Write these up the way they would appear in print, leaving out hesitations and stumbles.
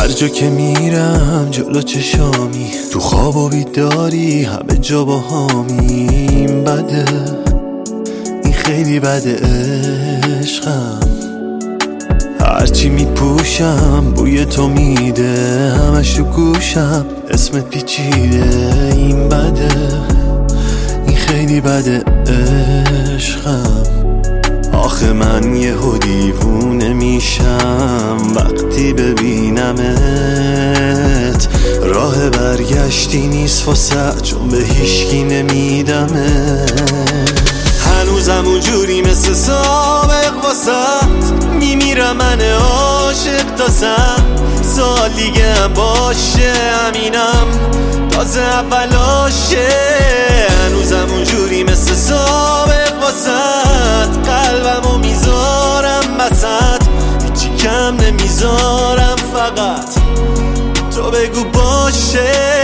جا که میرم جلو چشامی، تو خواب و بیداری همه جا با هامی. این بده، این خیلی بده عشقم. هرچی میپوشم بوی تو میده، همش تو گوشم اسمت پیچیده. این بده، این خیلی بده عشقم. آخه من یهو دیوونه میشم وقتی ببینمت. راه برگشتی نیست واسه، چون به هیچکی نمیدمت. هنوزم اونجوری مثل سابق واسه، میمیرم من عاشق تازم. سال دیگه هم باشه همینم تازه اولاشه. هنوزم اونجوری مثل سابق واسه، قلبمو میذارم وسط، هیچی کم نمیذارم، فقط تو بگو باشه.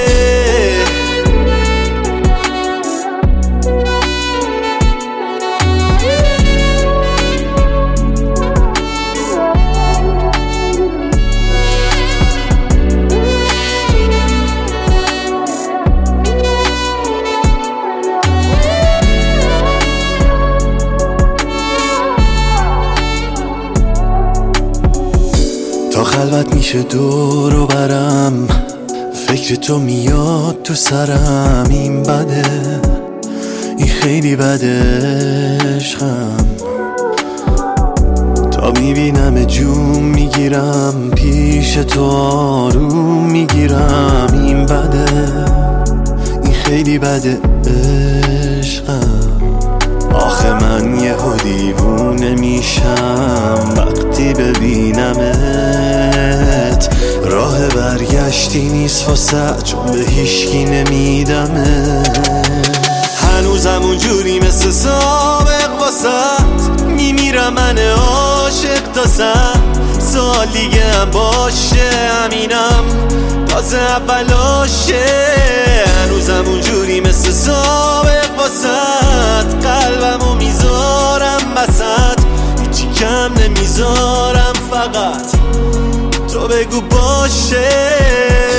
تا خلوت میشه دور و برم، فکر تو میاد تو سرم. این بده، این خیلی بده عشقم. تا میبینم جون میگیرم، پیش تو آروم میگیرم. این بده، این خیلی بده عشقم. آخه من یهو دیوونه میشم وقتی ببینمت. راه برگشتی نیست واسه، چون به هیچکی نمیدمت. هنوزم اونجوری مثل سابق واسه، میمیرم من عاشق تازم. سال دیگه هم باشه همینم تازه اولاشه. هنوزم اونجوری مثل سابق واسه، قلبمو میذارم وسط، هیچی کم نمیذارم، فقط تو بگو باشه.